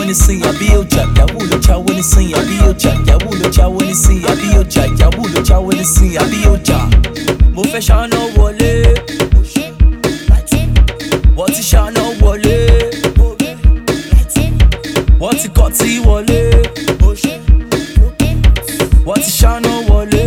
when it's sing, I be your jack. Yawulo cha when it's sing, I be your jack. Yawulo cha when it's sing, I be your jack. Yawulo cha when it's sing, I be your jack. Mo fẹ́ ṣáná wọlé, wọ́n ti ṣáná wọlé, wọ́n ti kọ́ tí wọlé, wọ́n ti ṣáná wọlé.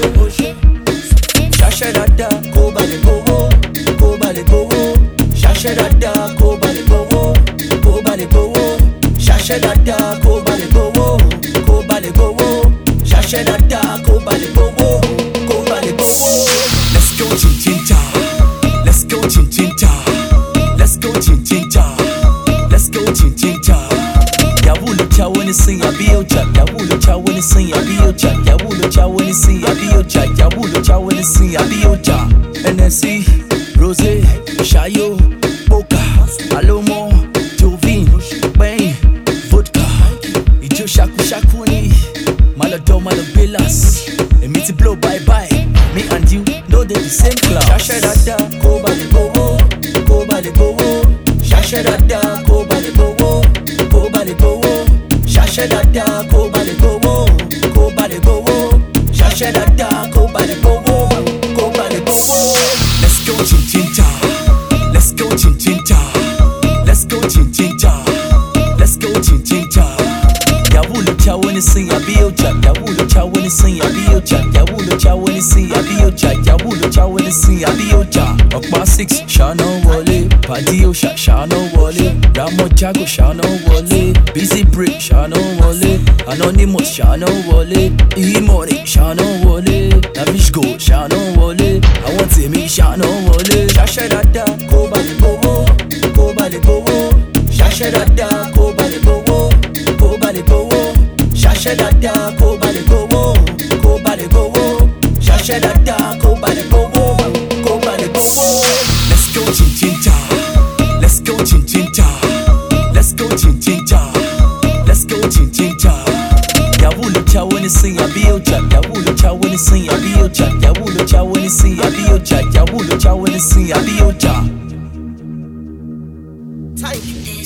Ṣaṣẹ́ dáadáa kó ba lè gbowó, kó ba lè gbowó. Ṣaṣẹ́ dáadáa kó ba lè gbowó, kó ba lè gbowó. Ṣaṣẹ́ dáadáa kó ba lè gbowó, kó ba lè gbowó. Ṣaṣẹ́ dáadáa kó ba lè gbowó, kó ba lè gbowó. Let's go chin-chin-cha, let's go chin-chin-cha, let's go chin-chin-cha, let's go chin-chin-cha. Yawulo cha when it's sing, I be your jack. Yawulo cha when it's sing, I be your jack. Yawulo cha when it's sing, I be your jack. Yawulo cha when it's sing, I be your jack. NSC, Rosé, Shayo, Boca, Alomo, Jovin, Bain, Vodka, Ijo Shaku Shakuni, Malado Malabelas, and me to blow bye bye. Me and you know they the same class. Shashe dada, ko ba le bowo, ko ba le bowo. Shashe dada, ko ba le bowo, ko ba le bowo. Shashe dada, ko ba le bowo, ko ba le bowo. Shashe dada, ko ba le bowo, ko ba le bowo. Let's go chin-chin-cha, let's go chin-chin-cha, let's go chin-chin-cha, let's go chin-chin-cha. Yawulo cha when it's sing, I be your jack. Yawulo cha when it's sing, I be your jack. Yawulo cha when it's sing, I be your jack. Yawulo cha when it's sing, I be your jack. Okpa 6, Shana Wale, Padio Shana Wale, Ramo Jago Shana Wale, Busy Brick Shana Wale, Anonymous Shana Wale, E-Money Shana Wale, Lavish Go Shana Wale, I want to me Shana Wale. Shashe dada, ko ba le bowo, ko ba le bowo. Shashe dada, ko ba le bowo, ko ba le bowo. Shashe dada, ko ba le bowo, ko ba le bowo. Shashe dada, ko ba le bowo, ko ba le bowo. Let's go chin-chin-cha, let's go chin-chin-cha, let's go chin-chin-cha, let's go chin-chin-cha. Yawulo cha when it's sing, I be your jack. Yawulo cha when it's sing, I be your jack. Yawulo cha when it's sing, I be your jack. Yawulo cha when it's sing, I be your jack. Type.